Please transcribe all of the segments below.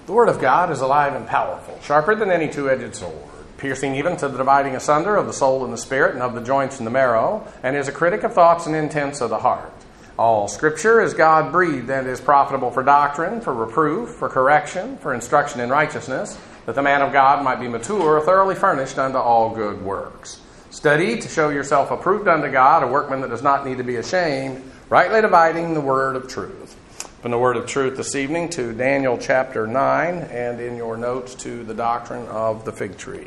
The Word of God is alive and powerful, sharper than any two-edged sword, piercing even to the dividing asunder of the soul and the spirit and of the joints and the marrow, and is a critic of thoughts and intents of the heart. All Scripture is God-breathed and is profitable for doctrine, for reproof, for correction, for instruction in righteousness, that the man of God might be mature, thoroughly furnished unto all good works. Study to show yourself approved unto God, a workman that does not need to be ashamed, rightly dividing the word of truth. From the word of truth this evening to Daniel chapter 9, and in your notes to the doctrine of the fig tree.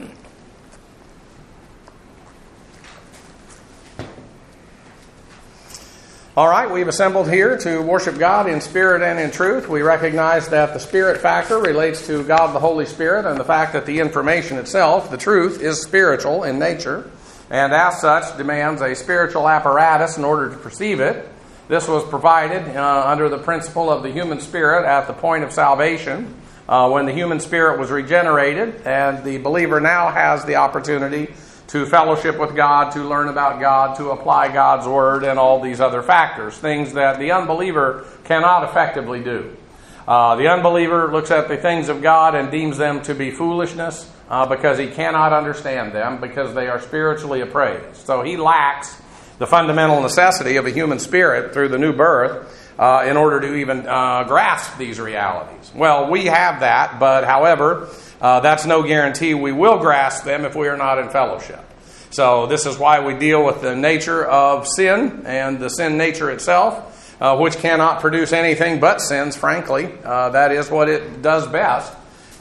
All right, we've assembled here to worship God in spirit and in truth. We recognize that the spirit factor relates to God the Holy Spirit, and the fact that the information itself, the truth, is spiritual in nature, and as such demands a spiritual apparatus in order to perceive it. This was provided under the principle of the human spirit at the point of salvation, when the human spirit was regenerated, and the believer now has the opportunity to fellowship with God, to learn about God, to apply God's Word, and all these other factors, things that the unbeliever cannot effectively do. The unbeliever looks at the things of God and deems them to be foolishness because he cannot understand them, because they are spiritually appraised. So he lacks the fundamental necessity of a human spirit through the new birth in order to even grasp these realities. Well, we have that, but however, that's no guarantee we will grasp them if we are not in fellowship. So this is why we deal with the nature of sin and the sin nature itself, which cannot produce anything but sins, frankly. That is what it does best.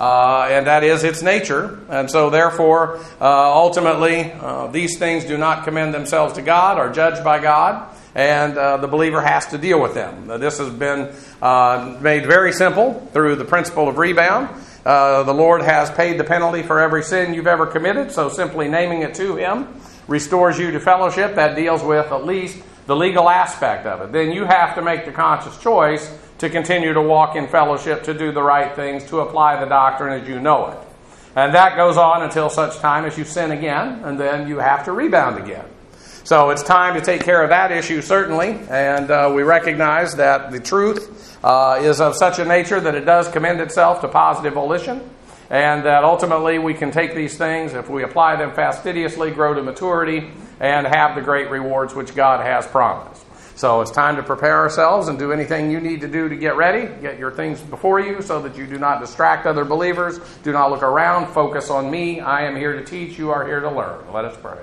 And that is its nature. And so therefore, ultimately, these things do not commend themselves to God, are judged by God, and the believer has to deal with them. This has been made very simple through the principle of rebound. The Lord has paid the penalty for every sin you've ever committed, so simply naming it to Him restores you to fellowship. That deals with at least the legal aspect of it. Then you have to make the conscious choice to continue to walk in fellowship, to do the right things, to apply the doctrine as you know it. And that goes on until such time as you sin again, and then you have to rebound again. So it's time to take care of that issue, certainly, and we recognize that the truth is of such a nature that it does commend itself to positive volition, and that ultimately we can take these things, if we apply them fastidiously, grow to maturity, and have the great rewards which God has promised. So it's time to prepare ourselves and do anything you need to do to get ready. Get your things before you so that you do not distract other believers. Do not look around. Focus on me. I am here to teach. You are here to learn. Let us pray.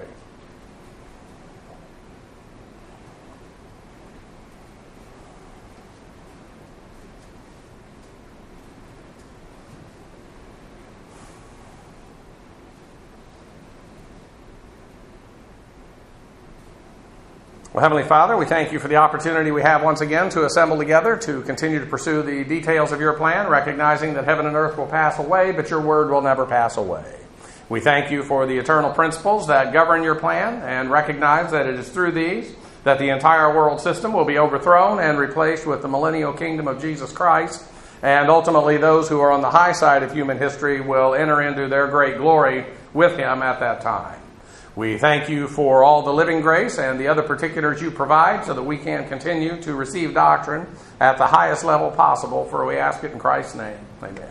Well, Heavenly Father, we thank you for the opportunity we have once again to assemble together to continue to pursue the details of your plan, recognizing that heaven and earth will pass away, but your word will never pass away. We thank you for the eternal principles that govern your plan, and recognize that it is through these that the entire world system will be overthrown and replaced with the millennial kingdom of Jesus Christ, and ultimately those who are on the high side of human history will enter into their great glory with him at that time. We thank you for all the living grace and the other particulars you provide so that we can continue to receive doctrine at the highest level possible, for we ask it in Christ's name. Amen.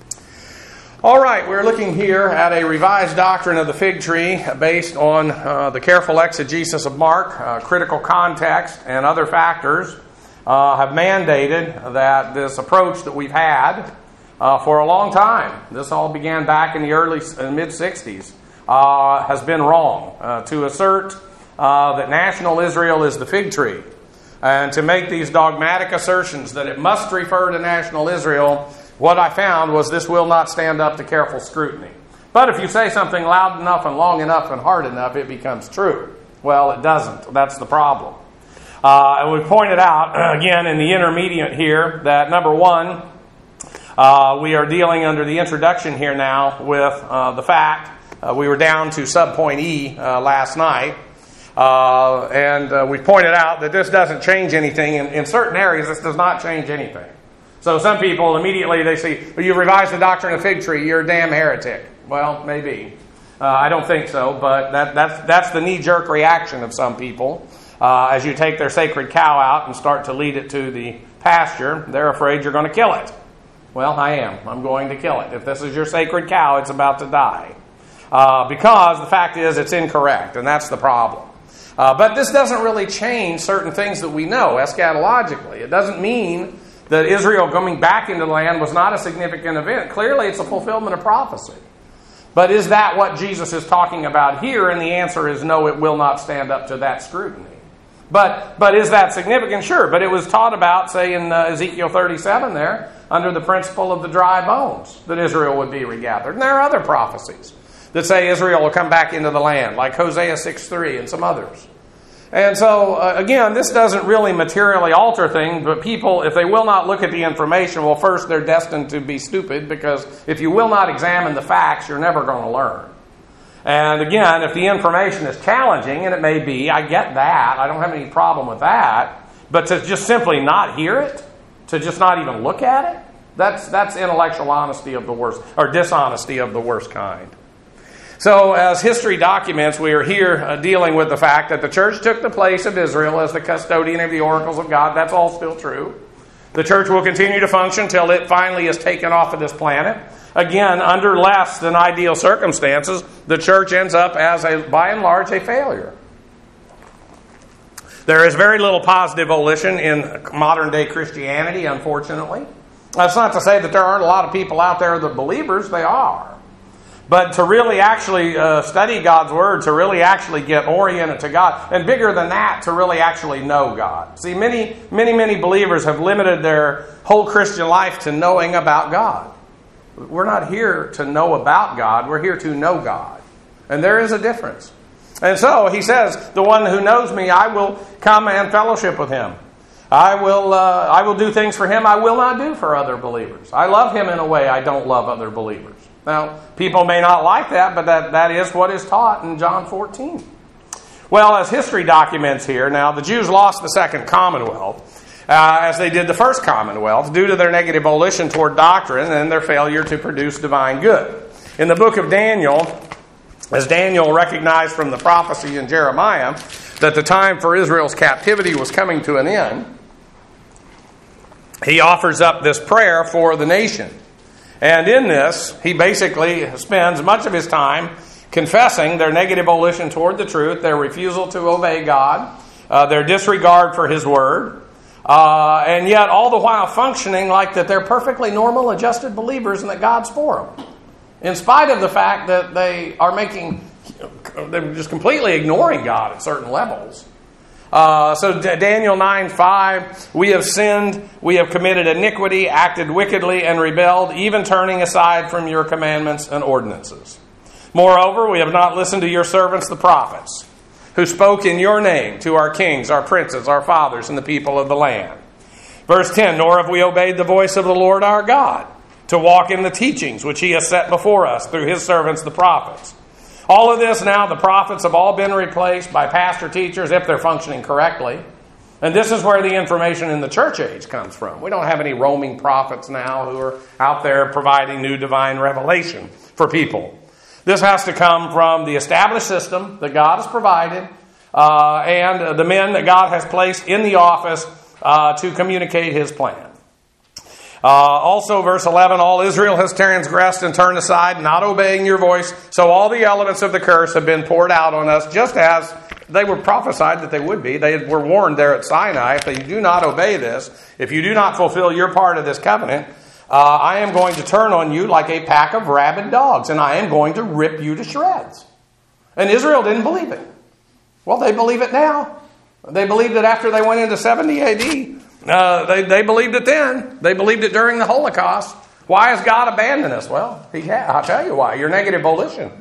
All right, we're looking here at a revised doctrine of the fig tree based on the careful exegesis of Mark. Critical context and other factors have mandated that this approach that we've had for a long time, this all began back in the early mid-60s, has been wrong. To assert that national Israel is the fig tree, and to make these dogmatic assertions that it must refer to national Israel, what I found was this will not stand up to careful scrutiny. But if you say something loud enough and long enough and hard enough, it becomes true. Well, it doesn't. That's the problem. And we pointed out, again, in the intermediate here, that number one, we are dealing under the introduction here now with the fact we were down to subpoint E last night, and we pointed out that this doesn't change anything. In certain areas, this does not change anything. So some people, immediately they say, well, you revised the doctrine of fig tree, you're a damn heretic. Well, maybe. I don't think so, but that's the knee-jerk reaction of some people. As you take their sacred cow out and start to lead it to the pasture, they're afraid you're going to kill it. Well, I am. I'm going to kill it. If this is your sacred cow, it's about to die. Because the fact is it's incorrect, and that's the problem. But this doesn't really change certain things that we know eschatologically. It doesn't mean that Israel coming back into the land was not a significant event. Clearly, it's a fulfillment of prophecy. But is that what Jesus is talking about here? And the answer is no, it will not stand up to that scrutiny. But is that significant? Sure. But it was taught about, say, in Ezekiel 37 there, under the principle of the dry bones, that Israel would be regathered. And there are other prophecies that say Israel will come back into the land, like Hosea 6:3 and some others. And so, again, this doesn't really materially alter things, but people, if they will not look at the information, well, first, they're destined to be stupid, because if you will not examine the facts, you're never going to learn. And again, if the information is challenging, and it may be, I get that, I don't have any problem with that, but to just simply not hear it, to just not even look at it, that's intellectual honesty of the worst, or dishonesty of the worst kind. So, as history documents, we are here dealing with the fact that the church took the place of Israel as the custodian of the oracles of God. That's all still true. The church will continue to function until it finally is taken off of this planet. Again, under less than ideal circumstances, the church ends up as, by and large, a failure. There is very little positive volition in modern-day Christianity, unfortunately. That's not to say that there aren't a lot of people out there that are believers. They are. But to really actually study God's Word, to really actually get oriented to God, and bigger than that, to really actually know God. See, many believers have limited their whole Christian life to knowing about God. We're not here to know about God. We're here to know God. And there is a difference. And so, he says, the one who knows me, I will come and fellowship with him. I will do things for him I will not do for other believers. I love him in a way I don't love other believers. Now, people may not like that, but that is what is taught in John 14. Well, as history documents here, now the Jews lost the second Commonwealth, as they did the first Commonwealth, due to their negative volition toward doctrine and their failure to produce divine good. In the book of Daniel, as Daniel recognized from the prophecy in Jeremiah that the time for Israel's captivity was coming to an end, he offers up this prayer for the nation. And in this, he basically spends much of his time confessing their negative volition toward the truth, their refusal to obey God, their disregard for his word, and yet all the while functioning like that they're perfectly normal, adjusted believers and that God's for them. In spite of the fact that they're just completely ignoring God at certain levels. So Daniel 9:5, we have sinned, we have committed iniquity, acted wickedly, and rebelled, even turning aside from your commandments and ordinances. Moreover, we have not listened to your servants the prophets, who spoke in your name to our kings, our princes, our fathers, and the people of the land. Verse 10, nor have we obeyed the voice of the Lord our God, to walk in the teachings which he has set before us through his servants the prophets. All of this now, the prophets have all been replaced by pastor teachers if they're functioning correctly. And this is where the information in the church age comes from. We don't have any roaming prophets now who are out there providing new divine revelation for people. This has to come from the established system that God has provided and the men that God has placed in the office to communicate his plan. Also, verse 11, all Israel has transgressed and turned aside, not obeying your voice. So all the elements of the curse have been poured out on us, just as they were prophesied that they would be. They were warned there at Sinai, if you do not obey this, if you do not fulfill your part of this covenant, I am going to turn on you like a pack of rabid dogs, and I am going to rip you to shreds. And Israel didn't believe it. Well, they believe it now. They believed it after they went into 70 A.D., they believed it then. They believed it during the Holocaust. Why has God abandoned us? Well, I'll tell you why. Your negative volition.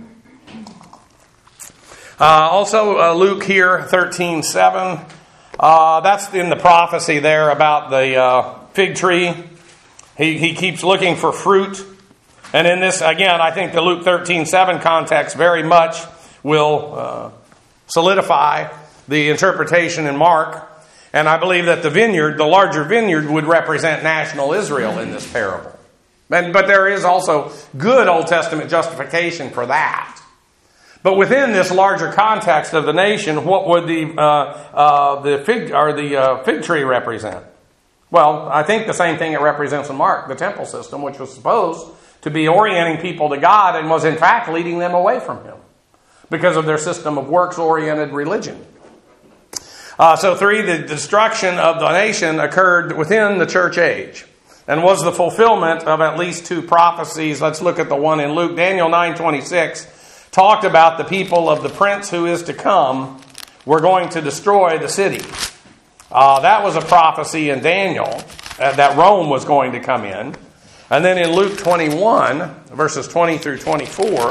Also, Luke here, 13:7. That's in the prophecy there about the fig tree. He keeps looking for fruit. And in this, again, I think the Luke 13:7 context very much will solidify the interpretation in Mark. And I believe that the vineyard, the larger vineyard, would represent national Israel in this parable. But there is also good Old Testament justification for that. But within this larger context of the nation, what would the fig tree represent? Well, I think the same thing it represents in Mark, the temple system, which was supposed to be orienting people to God and was in fact leading them away from Him because of their system of works-oriented religion. So 3, the destruction of the nation occurred within the church age and was the fulfillment of at least 2 prophecies. Let's look at the one in Luke. Daniel 9:26 talked about the people of the prince who is to come were going to destroy the city. That was a prophecy in Daniel that Rome was going to come in. And then in Luke 21, verses 20 through 24,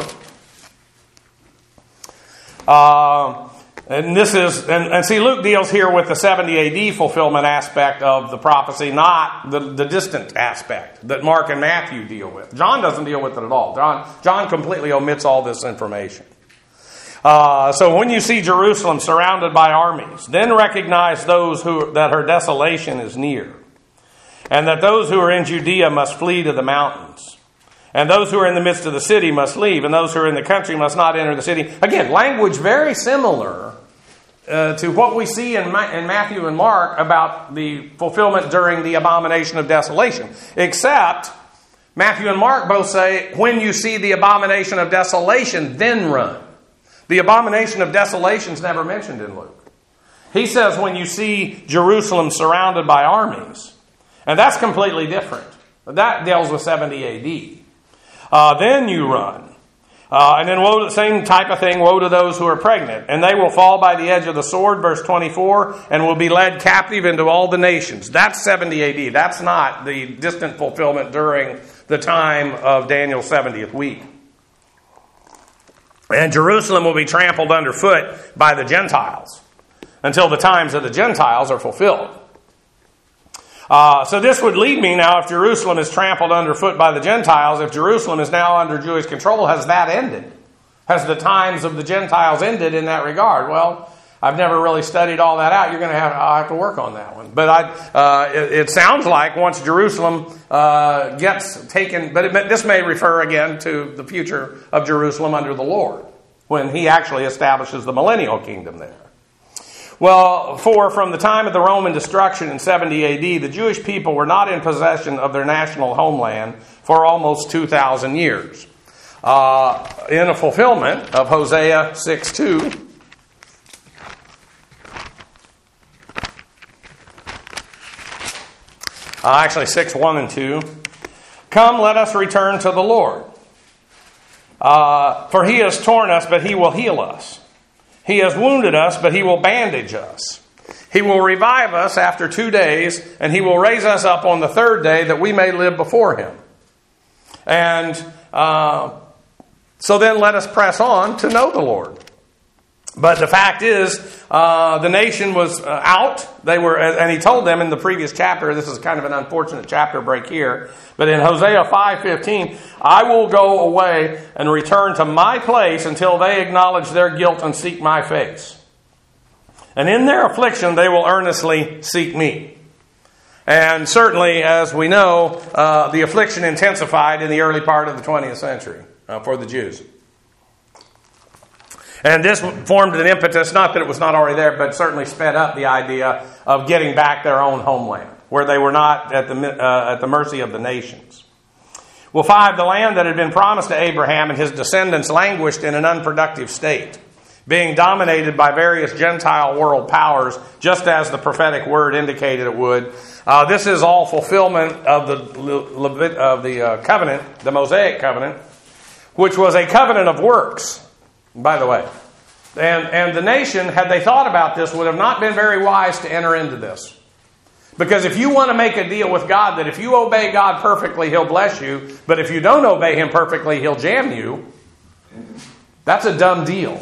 and this is, and see, Luke deals here with the 70 AD fulfillment aspect of the prophecy, not the distant aspect that Mark and Matthew deal with. John doesn't deal with it at all. John completely omits all this information. So when you see Jerusalem surrounded by armies, then recognize that her desolation is near, and that those who are in Judea must flee to the mountains, and those who are in the midst of the city must leave, and those who are in the country must not enter the city. Again, language very similar to what we see in Matthew and Mark about the fulfillment during the abomination of desolation, except Matthew and Mark both say, when you see the abomination of desolation, then run. The abomination of desolation is never mentioned in Luke. He says when you see Jerusalem surrounded by armies. And that's completely different. That deals with 70 AD. Then you run. And then woe, same type of thing, woe to those who are pregnant. And they will fall by the edge of the sword, verse 24, and will be led captive into all the nations. That's 70 AD. That's not the distant fulfillment during the time of Daniel's 70th week. And Jerusalem will be trampled underfoot by the Gentiles until the times of the Gentiles are fulfilled. So this would lead me now, if Jerusalem is trampled underfoot by the Gentiles, if Jerusalem is now under Jewish control, has that ended? Has the times of the Gentiles ended in that regard? Well, I've never really studied all that out. I'll have to work on that one. But it sounds like once Jerusalem gets taken, but this may refer again to the future of Jerusalem under the Lord, when He actually establishes the millennial kingdom there. Well, from the time of the Roman destruction in 70 AD, the Jewish people were not in possession of their national homeland for almost 2,000 years. In a fulfillment of Hosea 6:2, actually 6:1 and 2. Come, let us return to the Lord. For He has torn us, but He will heal us. He has wounded us, but He will bandage us. He will revive us after 2 days, and He will raise us up on the 3rd day that we may live before Him. And so then let us press on to know the Lord. But the fact is, the nation was out. And He told them in the previous chapter, this is kind of an unfortunate chapter break here, but in Hosea 5:15, I will go away and return to my place until they acknowledge their guilt and seek my face. And in their affliction, they will earnestly seek me. And certainly, as we know, the affliction intensified in the early part of the 20th century for the Jews. And this formed an impetus, not that it was not already there, but certainly sped up the idea of getting back their own homeland, where they were not at the mercy of the nations. Well, 5, the land that had been promised to Abraham and his descendants languished in an unproductive state, being dominated by various Gentile world powers, just as the prophetic word indicated it would. This is all fulfillment of the covenant, the Mosaic covenant, which was a covenant of works, by the way. And the nation, had they thought about this, would have not been very wise to enter into this. Because if you want to make a deal with God that if you obey God perfectly, He'll bless you, but if you don't obey Him perfectly, He'll jam you, that's a dumb deal.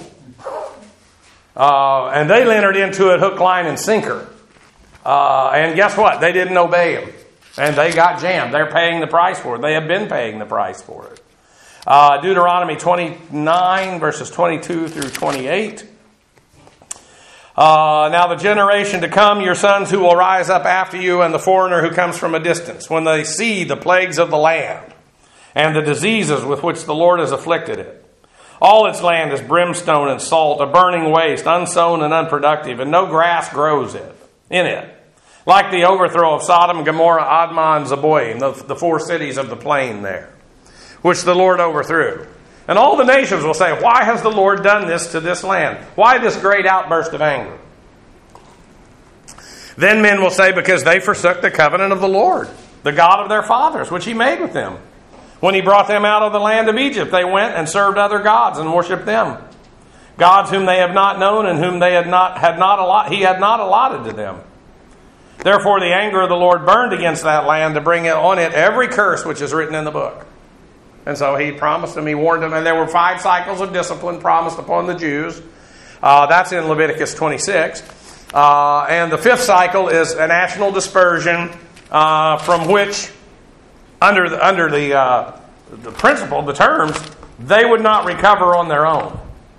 And they entered into it hook, line, and sinker. And guess what? They didn't obey Him. And they got jammed. They're paying the price for it. They have been paying the price for it. Deuteronomy 29, verses 22 through 28. Now the generation to come, your sons who will rise up after you, and the foreigner who comes from a distance, when they see the plagues of the land, and the diseases with which the Lord has afflicted it. All its land is brimstone and salt, a burning waste, unsown and unproductive, and no grass grows in it. like the overthrow of Sodom, Gomorrah, Admah, and Zeboim, the 4 cities of the plain there, which the Lord overthrew. And all the nations will say, why has the Lord done this to this land? Why this great outburst of anger? Then men will say, because they forsook the covenant of the Lord, the God of their fathers, which He made with them. When He brought them out of the land of Egypt, they went and served other gods and worshipped them. Gods whom they have not known and whom He had not allotted to them. Therefore the anger of the Lord burned against that land to bring on it every curse which is written in the book. And so He promised them, He warned them, and there were 5 cycles of discipline promised upon the Jews. That's in Leviticus 26. And the 5th cycle is a national dispersion from which, under the principle, the terms, they would not recover on their own.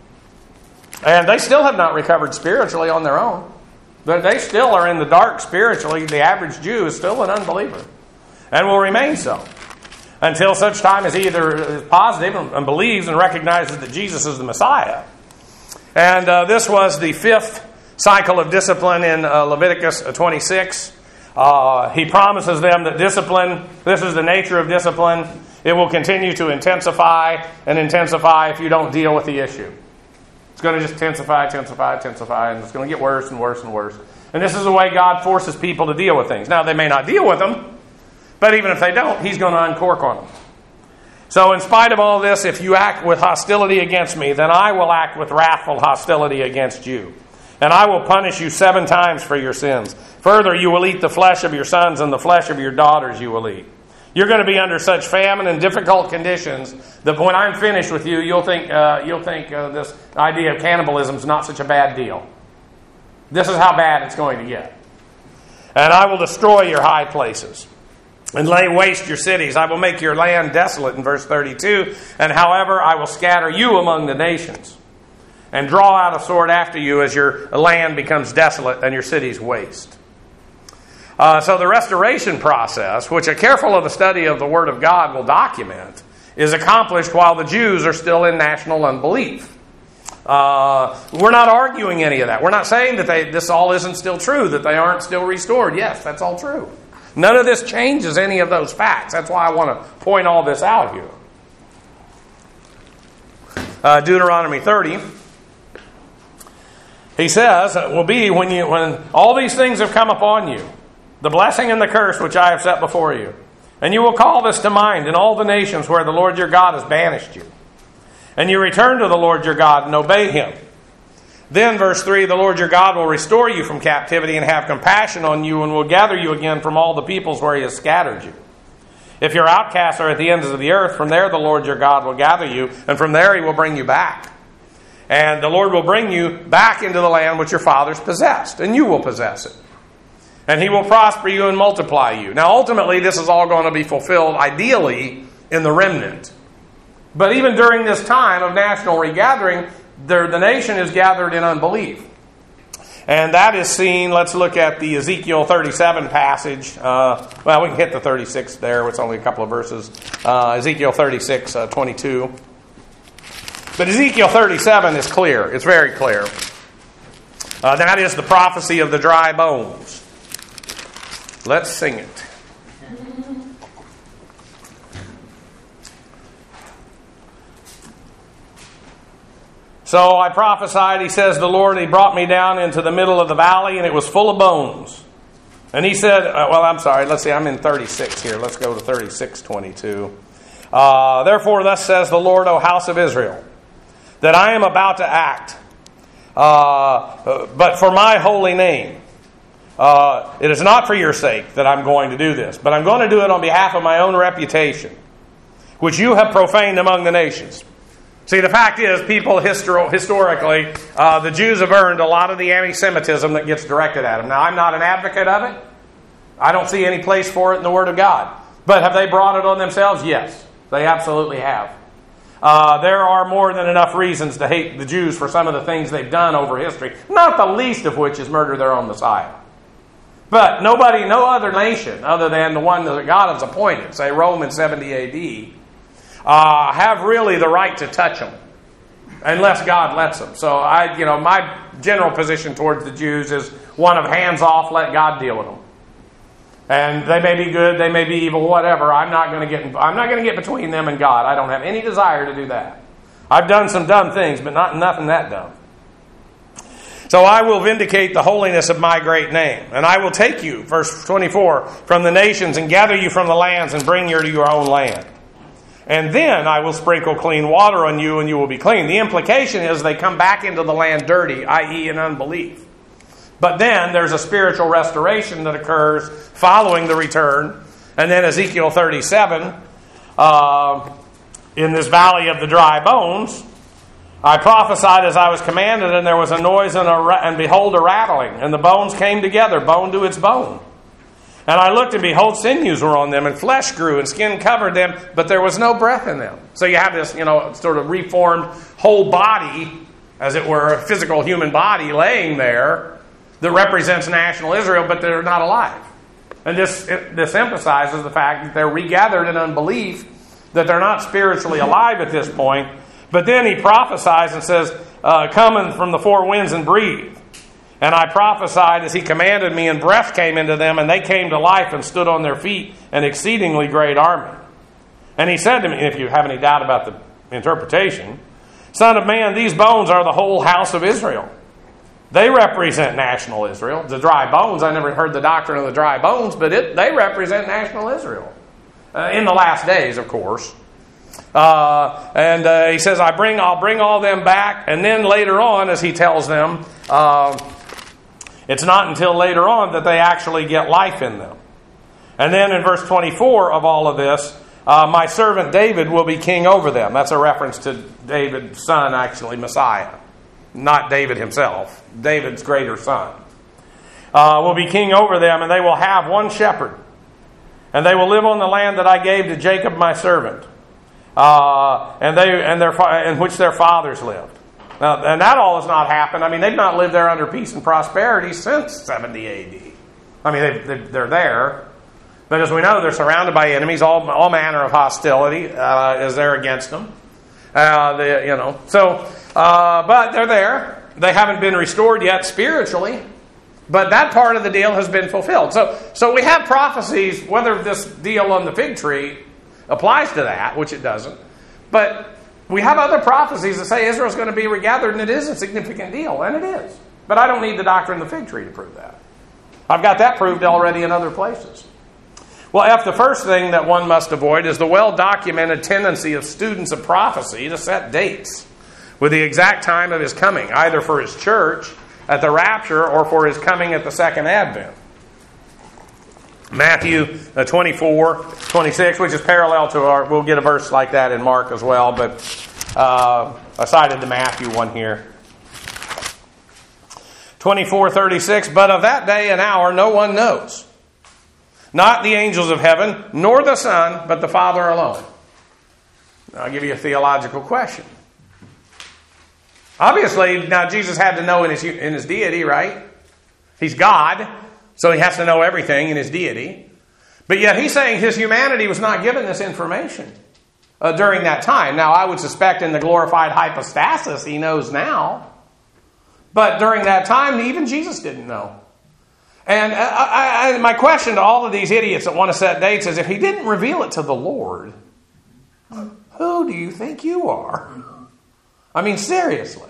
And they still have not recovered spiritually on their own. They still are in the dark spiritually. The average Jew is still an unbeliever and will remain so until such time as he either is positive and believes and recognizes that Jesus is the Messiah. And this was the 5th cycle of discipline in Leviticus 26. He promises them that discipline, this is the nature of discipline, it will continue to intensify and intensify if you don't deal with the issue. It's going to just intensify, and it's going to get worse and worse and worse. And this is the way God forces people to deal with things. Now, they may not deal with them, but even if they don't, He's going to uncork on them. So in spite of all this, if you act with hostility against me, then I will act with wrathful hostility against you. And I will punish you 7 times for your sins. Further, you will eat the flesh of your sons, and the flesh of your daughters you will eat. You're going to be under such famine and difficult conditions that when I'm finished with you, you'll think this idea of cannibalism is not such a bad deal. This is how bad it's going to get. And I will destroy your high places and lay waste your cities. I will make your land desolate, in verse 32. And however, I will scatter you among the nations and draw out a sword after you as your land becomes desolate and your cities waste. So the restoration process, which a careful of the study of the Word of God will document, is accomplished while the Jews are still in national unbelief. We're not arguing any of that. We're not saying that this all isn't still true, that they aren't still restored. Yes, that's all true. None of this changes any of those facts. That's why I want to point all this out here. Deuteronomy 30. He says, it will be when all these things have come upon you, the blessing and the curse which I have set before you. And you will call this to mind in all the nations where the Lord your God has banished you. And you return to the Lord your God and obey Him. Then, verse 3, the Lord your God will restore you from captivity and have compassion on you and will gather you again from all the peoples where He has scattered you. If your outcasts are at the ends of the earth, from there the Lord your God will gather you, and from there He will bring you back. And the Lord will bring you back into the land which your fathers possessed, and you will possess it. And He will prosper you and multiply you. Now, ultimately, this is all going to be fulfilled, ideally, in the remnant. But even during this time of national regathering, the nation is gathered in unbelief. And that is seen, let's look at the Ezekiel 37 passage. Well, we can hit the 36 there. It's only a couple of verses. Ezekiel 36, 22. But Ezekiel 37 is clear. It's very clear. That is the prophecy of the dry bones. Let's sing it. So I prophesied, he says, the Lord, He brought me down into the middle of the valley, and it was full of bones. And He said, let's see, I'm in 36 here. Let's go to 36:22. Therefore, thus says the Lord, O house of Israel, that I am about to act, but for my holy name. It is not for your sake that I'm going to do this, but I'm going to do it on behalf of my own reputation, which you have profaned among the nations. See, the fact is, people historically, the Jews have earned a lot of the anti-Semitism that gets directed at them. Now, I'm not an advocate of it. I don't see any place for it in the Word of God. But have they brought it on themselves? Yes, they absolutely have. There are more than enough reasons to hate the Jews for some of the things they've done over history, not the least of which is murder their own Messiah. But no other nation other than the one that God has appointed, say Rome in 70 A.D., have really the right to touch them, unless God lets them. So my general position towards the Jews is one of hands off, let God deal with them. And they may be good, they may be evil, whatever. I'm not going to get between them and God. I don't have any desire to do that. I've done some dumb things, but nothing that dumb. So I will vindicate the holiness of my great name. And I will take you, verse 24, from the nations and gather you from the lands and bring you to your own land. And then I will sprinkle clean water on you and you will be clean. The implication is they come back into the land dirty, i.e. in unbelief. But then there's a spiritual restoration that occurs following the return. And then Ezekiel 37, in this valley of the dry bones, I prophesied as I was commanded, and there was a noise and behold a rattling. And the bones came together, bone to its bone. And I looked, and behold, sinews were on them, and flesh grew, and skin covered them, but there was no breath in them. So you have this, sort of reformed whole body, as it were, a physical human body laying there, that represents national Israel, but they're not alive. And this emphasizes the fact that they're regathered in unbelief, that they're not spiritually alive at this point. But then he prophesies and says, come from the four winds and breathe. And I prophesied as he commanded me, and breath came into them, and they came to life and stood on their feet, an exceedingly great army. And he said to me, if you have any doubt about the interpretation, Son of man, these bones are the whole house of Israel. They represent national Israel. The dry bones, I never heard the doctrine of the dry bones, but they represent national Israel. In the last days, of course. And he says, I'll bring all them back. And then later on, as he tells them, it's not until later on that they actually get life in them. And then in verse 24 of all of this, my servant David will be king over them. That's a reference to David's son, actually, Messiah. Not David himself. David's greater son. Will be king over them, and they will have one shepherd. And they will live on the land that I gave to Jacob my servant, in which their fathers lived. Now, and that all has not happened. I mean, they've not lived there under peace and prosperity since 70 A.D. I mean, they're there. But as we know, they're surrounded by enemies. All manner of hostility is there against them. But they're there. They haven't been restored yet spiritually. But that part of the deal has been fulfilled. So we have prophecies, whether this deal on the fig tree applies to that, which it doesn't. But we have other prophecies that say Israel's going to be regathered, and it is a significant deal, and it is. But I don't need the doctrine of the fig tree to prove that. I've got that proved already in other places. Well, the first thing that one must avoid is the well-documented tendency of students of prophecy to set dates with the exact time of his coming, either for his church at the rapture or for his coming at the second advent. Matthew 24:26, which is parallel to we'll get a verse like that in Mark as well, but I cited the Matthew one here. 24:36, but of that day and hour no one knows. Not the angels of heaven, nor the Son, but the Father alone. Now, I'll give you a theological question. Obviously, now Jesus had to know in his deity, right? He's God, so he has to know everything in his deity. But yet he's saying his humanity was not given this information during that time. Now, I would suspect in the glorified hypostasis he knows now. But during that time, even Jesus didn't know. And my question to all of these idiots that want to set dates is, if he didn't reveal it to the Lord, who do you think you are? I mean, seriously.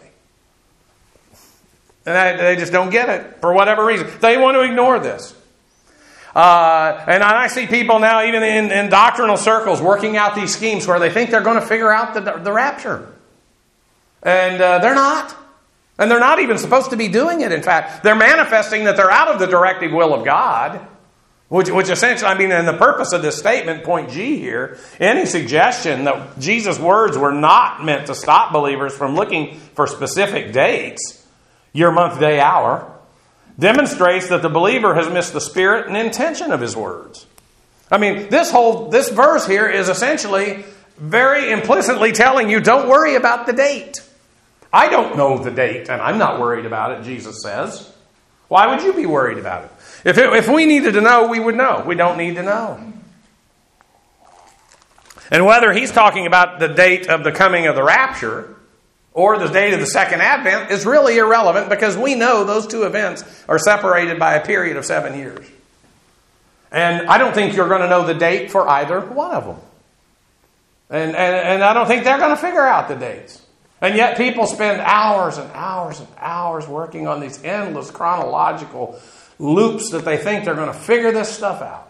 And they just don't get it for whatever reason. They want to ignore this. And I see people now, even in doctrinal circles, working out these schemes where they think they're going to figure out the rapture. And they're not. And they're not even supposed to be doing it, in fact. They're manifesting that they're out of the directive will of God. Which essentially, and the purpose of this statement, point G here, any suggestion that Jesus' words were not meant to stop believers from looking for specific dates, year, month, day, hour, demonstrates that the believer has missed the spirit and intention of his words. I mean, this verse here is essentially very implicitly telling you, don't worry about the date. I don't know the date, and I'm not worried about it, Jesus says. Why would you be worried about it? If we needed to know, we would know. We don't need to know. And whether he's talking about the date of the coming of the rapture or the date of the second advent is really irrelevant, because we know those two events are separated by a period of 7 years. And I don't think you're going to know the date for either one of them. And I don't think they're going to figure out the dates. And yet people spend hours and hours and hours working on these endless chronological loops that they think they're going to figure this stuff out.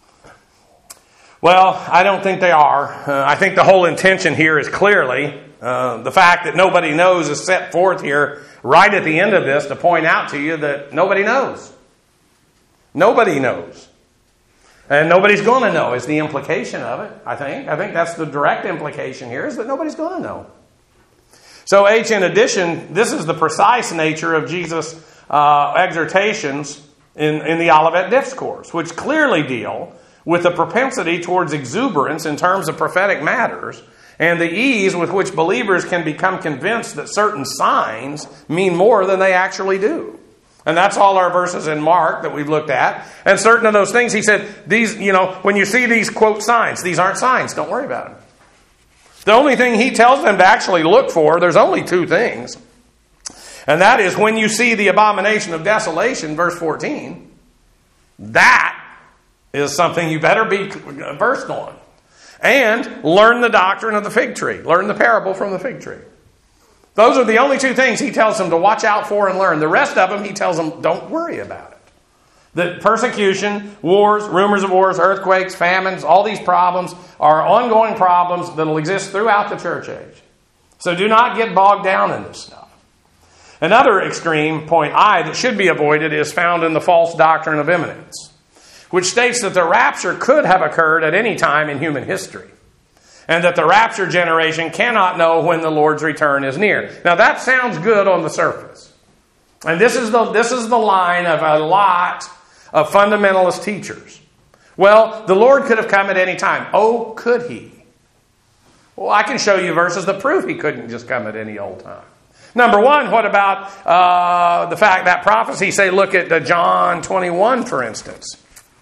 Well, I don't think they are. I think the whole intention here is clearly the fact that nobody knows is set forth here right at the end of this to point out to you that nobody knows. Nobody knows. And nobody's going to know is the implication of it, I think. I think that's the direct implication here, is that nobody's going to know. So H, in addition, this is the precise nature of Jesus' exhortations in the Olivet Discourse, which clearly deal with the propensity towards exuberance in terms of prophetic matters and the ease with which believers can become convinced that certain signs mean more than they actually do. And that's all our verses in Mark that we've looked at. And certain of those things, he said, these, when you see these, quote, signs, these aren't signs. Don't worry about them. The only thing he tells them to actually look for, there's only two things. And that is when you see the abomination of desolation, verse 14, that is something you better be versed on. And learn the doctrine of the fig tree. Learn the parable from the fig tree. Those are the only two things he tells them to watch out for and learn. The rest of them, he tells them, don't worry about it. That persecution, wars, rumors of wars, earthquakes, famines, all these problems are ongoing problems that will exist throughout the church age. So do not get bogged down in this stuff. Another extreme, point I, that should be avoided is found in the false doctrine of imminence, which states that the rapture could have occurred at any time in human history, and that the rapture generation cannot know when the Lord's return is near. Now that sounds good on the surface. And this is the line of a lot of fundamentalist teachers. Well, the Lord could have come at any time. Oh, could he? Well, I can show you verses that prove he couldn't just come at any old time. Number one, what about the fact that prophecy, say, look at John 21, for instance.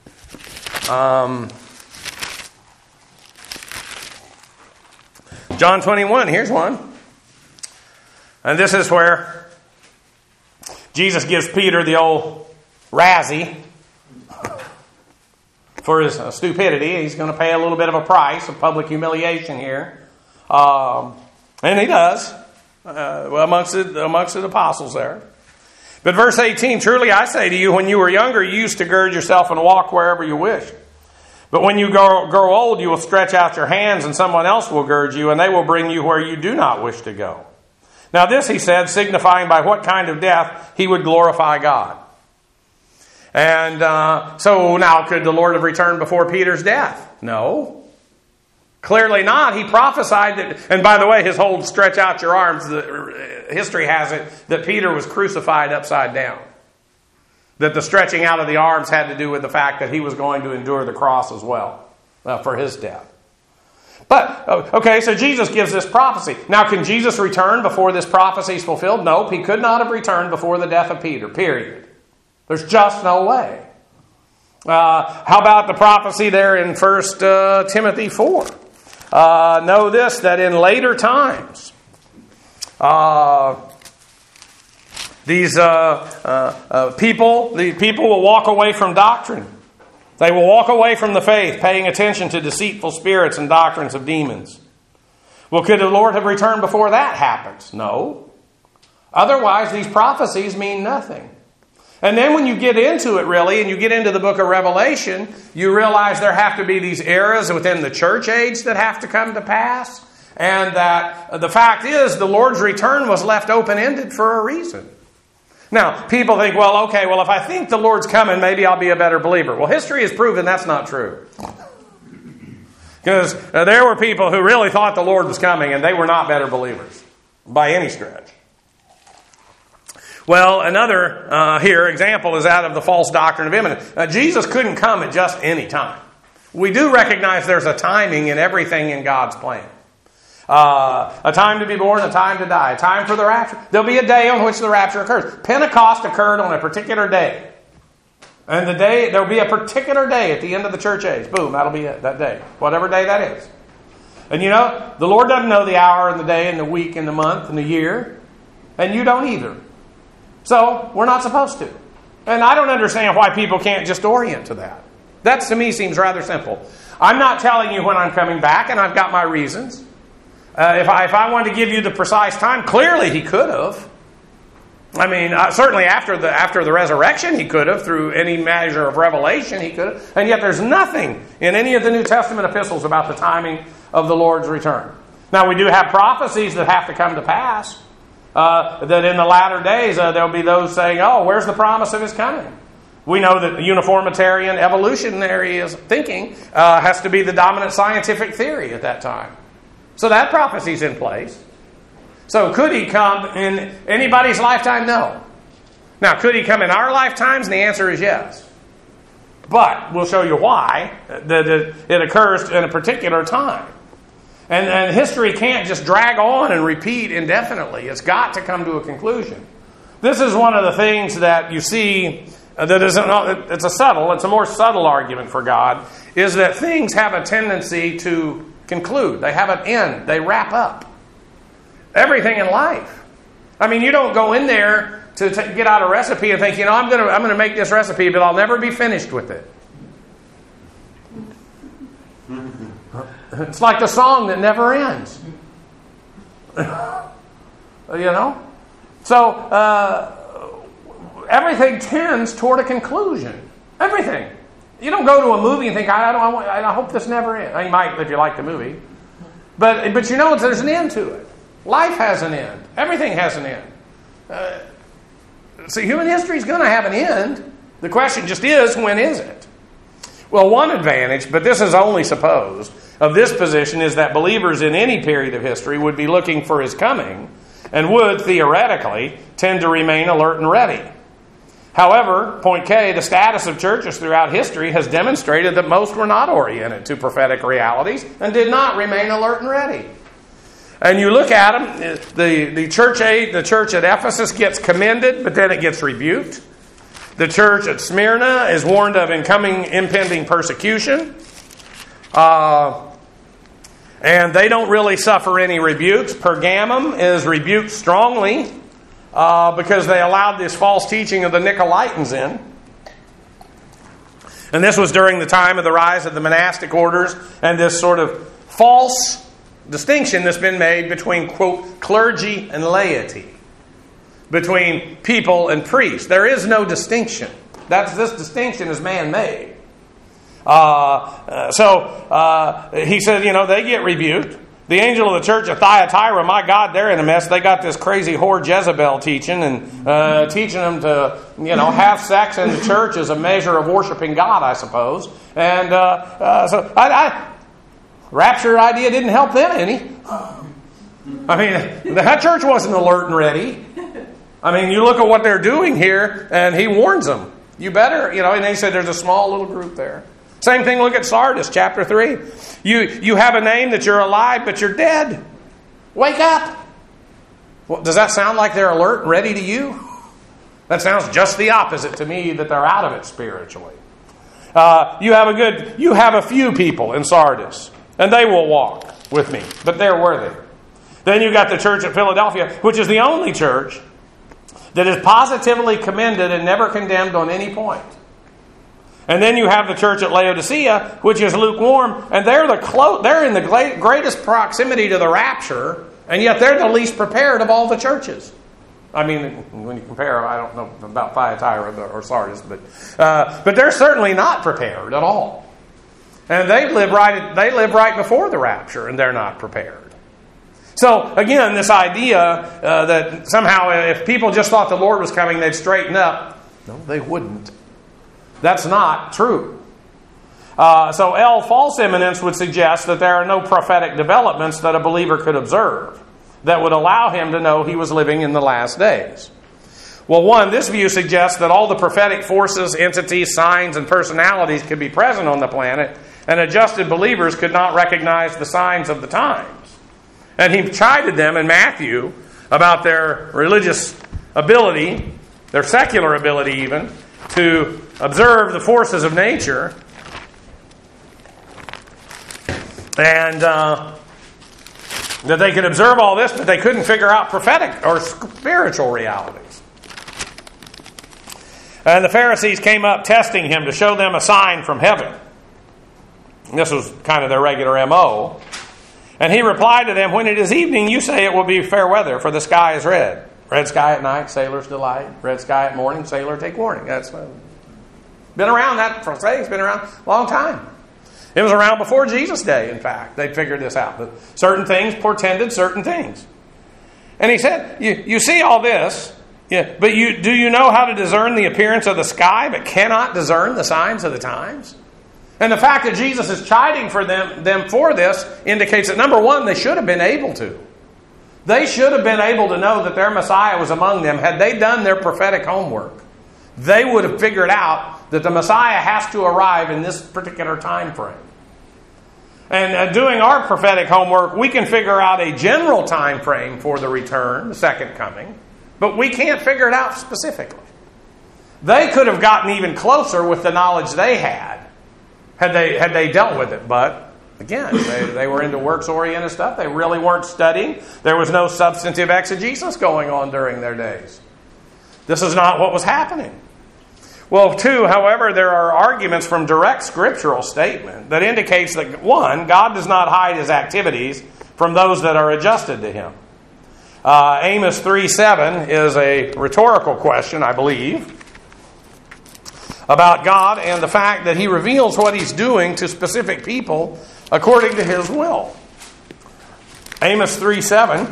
John 21, here's one. And this is where Jesus gives Peter the old razzie for his stupidity. He's going to pay a little bit of a price of public humiliation here. And he does, amongst the apostles there. But verse 18, truly I say to you, when you were younger, you used to gird yourself and walk wherever you wished. But when you grow old, you will stretch out your hands and someone else will gird you, and they will bring you where you do not wish to go. Now this, he said, signifying by what kind of death he would glorify God. And so now, could the Lord have returned before Peter's death? No. Clearly not. He prophesied that, and by the way, his whole stretch out your arms, history has it that Peter was crucified upside down. That the stretching out of the arms had to do with the fact that he was going to endure the cross as well for his death. But, okay, so Jesus gives this prophecy. Now, can Jesus return before this prophecy is fulfilled? Nope, he could not have returned before the death of Peter, period. There's just no way. How about the prophecy there in 1 Timothy 4? Know this, that in later times, the people will walk away from doctrine. They will walk away from the faith, paying attention to deceitful spirits and doctrines of demons. Well, could the Lord have returned before that happens? No. Otherwise, these prophecies mean nothing. And then when you get into it, really, and you get into the book of Revelation, you realize there have to be these eras within the church age that have to come to pass. And that the fact is, the Lord's return was left open-ended for a reason. Now, people think, well, okay, well, if I think the Lord's coming, maybe I'll be a better believer. Well, history has proven that's not true. Because there were people who really thought the Lord was coming, and they were not better believers by any stretch. Well, another example is out of the false doctrine of imminence. Jesus couldn't come at just any time. We do recognize there's a timing in everything in God's plan. A time to be born, a time to die, a time for the rapture. There'll be a day on which the rapture occurs. Pentecost occurred on a particular day. And there'll be a particular day at the end of the church age. Boom, that'll be it, that day. Whatever day that is. And the Lord doesn't know the hour and the day and the week and the month and the year. And you don't either. So, we're not supposed to. And I don't understand why people can't just orient to that. That to me seems rather simple. I'm not telling you when I'm coming back, and I've got my reasons. If I wanted to give you the precise time, clearly he could have. I mean, certainly after the resurrection, he could have. Through any measure of revelation, he could have. And yet there's nothing in any of the New Testament epistles about the timing of the Lord's return. Now, we do have prophecies that have to come to pass. That in the latter days, there'll be those saying, oh, where's the promise of his coming? We know that the uniformitarian evolutionary thinking has to be the dominant scientific theory at that time. So that prophecy's in place. So could he come in anybody's lifetime? No. Now, could he come in our lifetimes? And the answer is yes. But we'll show you why that it occurs in a particular time. And history can't just drag on and repeat indefinitely. It's got to come to a conclusion. This is one of the things that you see that is it's a more subtle argument for God, is that things have a tendency to conclude. They have an end. They wrap up. Everything in life. I mean, you don't go in there to get out a recipe and think, I'm going to make this recipe, but I'll never be finished with it. It's like the song that never ends. So everything tends toward a conclusion. Everything. You don't go to a movie and think, I hope this never ends. You might if you like the movie, but there's an end to it. Life has an end. Everything has an end. So human history is going to have an end. The question just is, when is it? Well, one advantage, but this is only supposed, of this position is that believers in any period of history would be looking for his coming and would, theoretically, tend to remain alert and ready. However, point K, the status of churches throughout history has demonstrated that most were not oriented to prophetic realities and did not remain alert and ready. And you look at them, the church at Ephesus gets commended, but then it gets rebuked. The church at Smyrna is warned of impending persecution. And they don't really suffer any rebukes. Pergamum is rebuked strongly because they allowed this false teaching of the Nicolaitans in. And this was during the time of the rise of the monastic orders and this sort of false distinction that's been made between, quote, clergy and laity. Between people and priests. There is no distinction. This distinction is man-made. So he said, they get rebuked. The angel of the church of Thyatira, my God, they're in a mess. They got this crazy whore Jezebel teaching and teaching them to, have sex in the church as a measure of worshiping God, I suppose. And so rapture idea didn't help them any. I mean, that church wasn't alert and ready. I mean, you look at what they're doing here, and he warns them. You better, and he said there's a small little group there. Same thing, look at Sardis, chapter 3. You have a name that you're alive, but you're dead. Wake up. Well, does that sound like they're alert and ready to you? That sounds just the opposite to me, that they're out of it spiritually. You have a few people in Sardis, and they will walk with me, but they're worthy. Then you got the church at Philadelphia, which is the only church that is positively commended and never condemned on any point. And then you have the church at Laodicea, which is lukewarm, and they're in the greatest proximity to the rapture, and yet they're the least prepared of all the churches. I mean, when you compare, I don't know about Thyatira or Sardis, but they're certainly not prepared at all. And they live right before the rapture, and they're not prepared. So, again, this idea that somehow if people just thought the Lord was coming, they'd straighten up. No, they wouldn't. That's not true. So false imminence would suggest that there are no prophetic developments that a believer could observe that would allow him to know he was living in the last days. Well, one, this view suggests that all the prophetic forces, entities, signs, and personalities could be present on the planet, and adjusted believers could not recognize the signs of the times. And he chided them in Matthew about their religious ability, their secular ability even, to observe the forces of nature. And that they could observe all this, but they couldn't figure out prophetic or spiritual realities. And the Pharisees came up testing him to show them a sign from heaven. This was kind of their regular M.O. And he replied to them, when it is evening, you say it will be fair weather, for the sky is red. Red sky at night, sailor's delight. Red sky at morning, sailor take warning. That's been around, that saying's been around a long time. It was around before Jesus' day, in fact. They'd figured this out. But certain things portended certain things. And he said, you see all this, but do you know how to discern the appearance of the sky, but cannot discern the signs of the times? And the fact that Jesus is chiding for them for this indicates that, number one, they should have been able to. They should have been able to know that their Messiah was among them. Had they done their prophetic homework, they would have figured out that the Messiah has to arrive in this particular time frame. And doing our prophetic homework, we can figure out a general time frame for the return, the second coming, but we can't figure it out specifically. They could have gotten even closer with the knowledge they had they dealt with it. But again, they were into works-oriented stuff. They really weren't studying. There was no substantive exegesis going on during their days. This is not what was happening. Well, two, however, there are arguments from direct scriptural statement that indicates that, one, God does not hide his activities from those that are adjusted to him. Amos 3:7 is a rhetorical question, I believe, about God and the fact that he reveals what he's doing to specific people according to his will. Amos 3:7,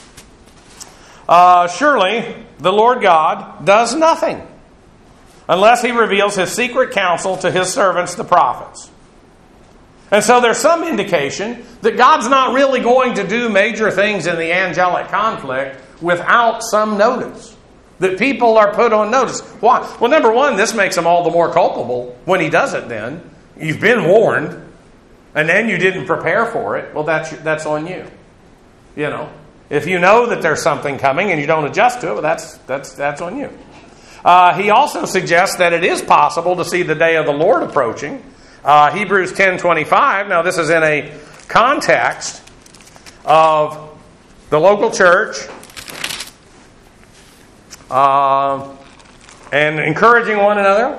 surely the Lord God does nothing unless he reveals his secret counsel to his servants, the prophets. And so there's some indication that God's not really going to do major things in the angelic conflict without some notice. That people are put on notice. Why? Well, number one, this makes them all the more culpable when he does it then. You've been warned, and then you didn't prepare for it. Well, that's on you. You know, if you know that there's something coming and you don't adjust to it, well, that's on you. He also suggests that it is possible to see the day of the Lord approaching. Hebrews 10:25. Now, this is in a context of the local church and encouraging one another,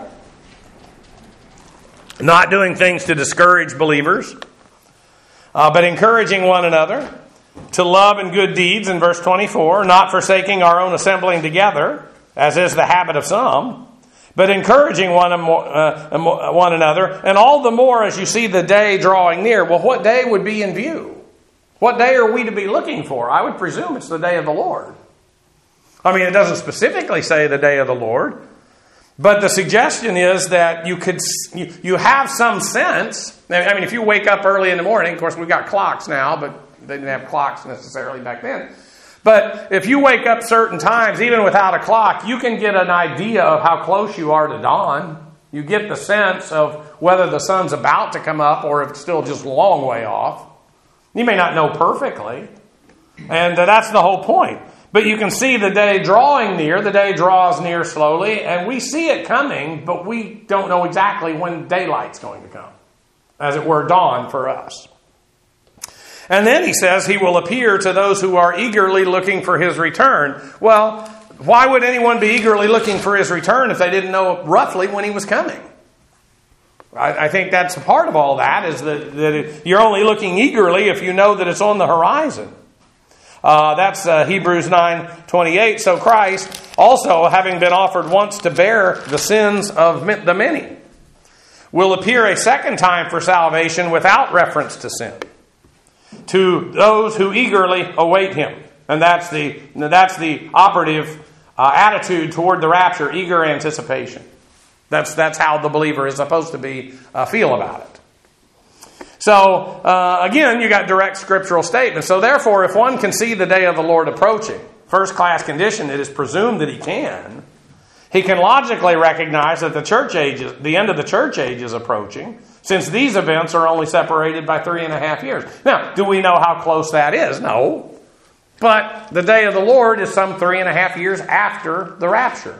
not doing things to discourage believers, but encouraging one another to love and good deeds in verse 24, not forsaking our own assembling together, as is the habit of some, but encouraging one another, and all the more as you see the day drawing near. Well, what day would be in view? What day are we to be looking for? I would presume it's the day of the Lord. I mean, it doesn't specifically say the day of the Lord, but the suggestion is that you have some sense. I mean, if you wake up early in the morning, of course we've got clocks now, but they didn't have clocks necessarily back then. But if you wake up certain times, even without a clock, you can get an idea of how close you are to dawn. You get the sense of whether the sun's about to come up or if it's still just a long way off. You may not know perfectly. And that's the whole point. But you can see the day drawing near. The day draws near slowly. And we see it coming, but we don't know exactly when daylight's going to come. As it were, dawn for us. And then he says he will appear to those who are eagerly looking for his return. Well, why would anyone be eagerly looking for his return if they didn't know roughly when he was coming? I think that's a part of all that, is that you're only looking eagerly if you know that it's on the horizon. That's Hebrews 9:28. So Christ, also having been offered once to bear the sins of the many, will appear a second time for salvation without reference to sin, to those who eagerly await him. And that's the operative attitude toward the rapture, eager anticipation. That's how the believer is supposed to feel about it. So, again, you got direct scriptural statements. So therefore, if one can see the day of the Lord approaching, first class condition, it is presumed that he can logically recognize that the end of the church age is approaching, since these events are only separated by 3.5 years. Now, do we know how close that is? No. But the day of the Lord is some 3.5 years after the rapture.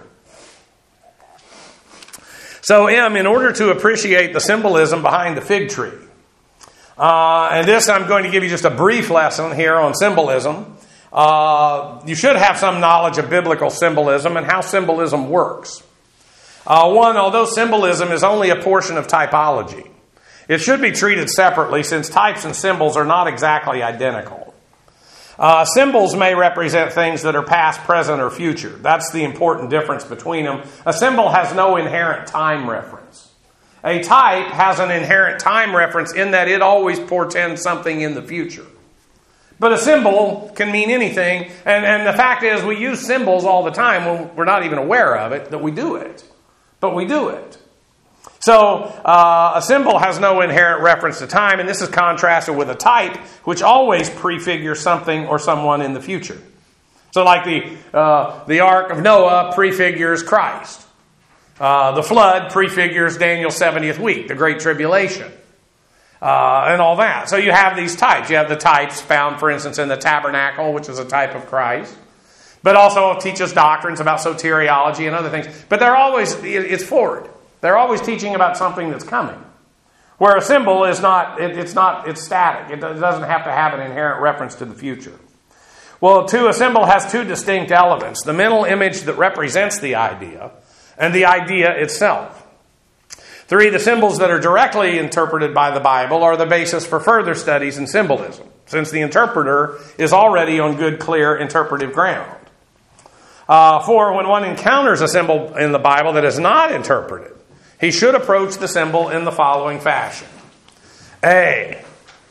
So, in order to appreciate the symbolism behind the fig tree, and this I'm going to give you just a brief lesson here on symbolism. You should have some knowledge of biblical symbolism and how symbolism works. One, although symbolism is only a portion of typology, it should be treated separately since types and symbols are not exactly identical. Symbols may represent things that are past, present, or future. That's the important difference between them. A symbol has no inherent time reference. A type has an inherent time reference in that it always portends something in the future. But a symbol can mean anything, and the fact is we use symbols all the time when we're not even aware of it, that we do it. But we do it. So a symbol has no inherent reference to time, and this is contrasted with a type, which always prefigures something or someone in the future. So like the Ark of Noah prefigures Christ. The flood prefigures Daniel's 70th week, the Great Tribulation, and all that. So you have these types. You have the types found, for instance, in the tabernacle, which is a type of Christ, but also teaches doctrines about soteriology and other things. But they're always, it's forward. They're always teaching about something that's coming. Where a symbol is not, it's static. It doesn't have to have an inherent reference to the future. Well, a symbol has two distinct elements. The mental image that represents the idea and the idea itself. 3, the symbols that are directly interpreted by the Bible are the basis for further studies in symbolism, since the interpreter is already on good, clear, interpretive ground. 4, when one encounters a symbol in the Bible that is not interpreted, he should approach the symbol in the following fashion. A,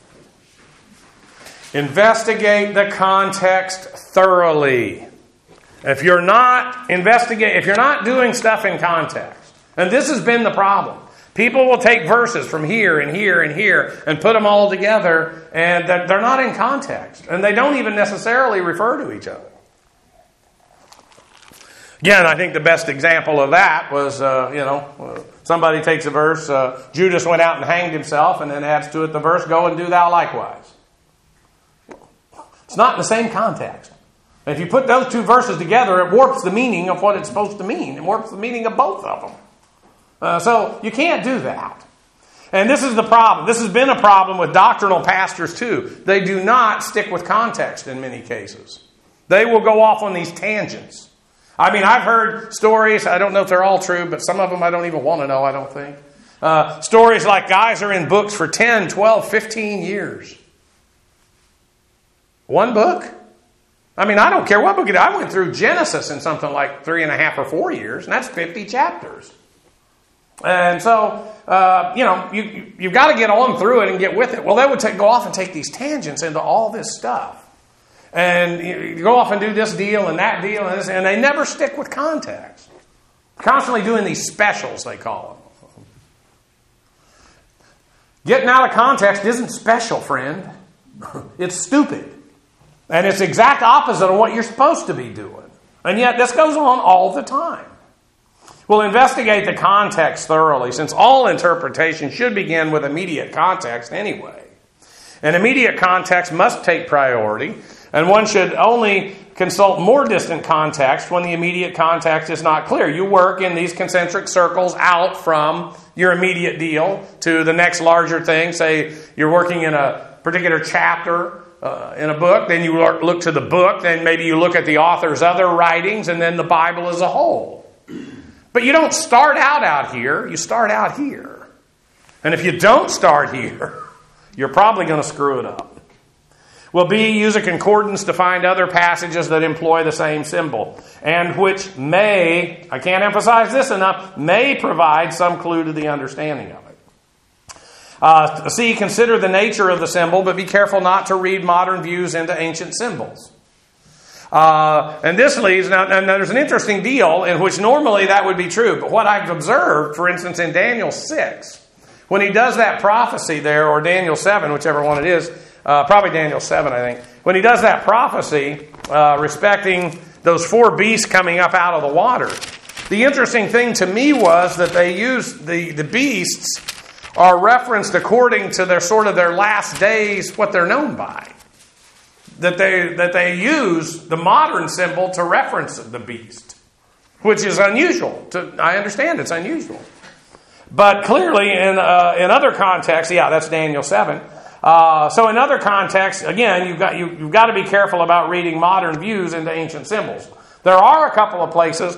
investigate the context thoroughly. If you're not doing stuff in context, and this has been the problem, people will take verses from here and here and here and put them all together, and they're not in context, and they don't even necessarily refer to each other. Again, I think the best example of that was, somebody takes a verse, Judas went out and hanged himself, and then adds to it the verse, go and do thou likewise. It's not in the same context. If you put those two verses together, it warps the meaning of what it's supposed to mean. It warps the meaning of both of them. So you can't do that. And this is the problem. This has been a problem with doctrinal pastors too. They do not stick with context in many cases. They will go off on these tangents. I mean, I've heard stories, I don't know if they're all true, but some of them I don't even want to know, I don't think. Stories like guys are in books for 10, 12, 15 years. One book? I mean, I don't care what book it is. I went through Genesis in something like 3.5 or 4 years, and that's 50 chapters. And so, you've got to get on through it and get with it. Well, they would go off and take these tangents into all this stuff. And you go off and do this deal and that deal and this, and they never stick with context. Constantly doing these specials, they call them. Getting out of context isn't special, friend. It's stupid. And it's the exact opposite of what you're supposed to be doing. And yet this goes on all the time. We'll investigate the context thoroughly, since all interpretation should begin with immediate context anyway. And immediate context must take priority, and one should only consult more distant context when the immediate context is not clear. You work in these concentric circles out from your immediate deal to the next larger thing. Say you're working in a particular chapter in a book, then you look to the book, then maybe you look at the author's other writings, and then the Bible as a whole. But you don't start out here, you start out here. And if you don't start here, you're probably going to screw it up. Well, B, use a concordance to find other passages that employ the same symbol, and which may, I can't emphasize this enough, may provide some clue to the understanding of it. C, consider the nature of the symbol, but be careful not to read modern views into ancient symbols. And this leads, now there's an interesting deal in which normally that would be true, but what I've observed, for instance, in Daniel 6, when he does that prophecy there, or Daniel 7, whichever one it is, probably Daniel 7, I think. When he does that prophecy respecting those 4 beasts coming up out of the water, the interesting thing to me was that they used the beasts are referenced according to their last days, what they're known by. That they use the modern symbol to reference the beast, which is unusual. I understand it's unusual. But clearly in other contexts, that's Daniel 7. So in other contexts, again, you've got to be careful about reading modern views into ancient symbols. There are a couple of places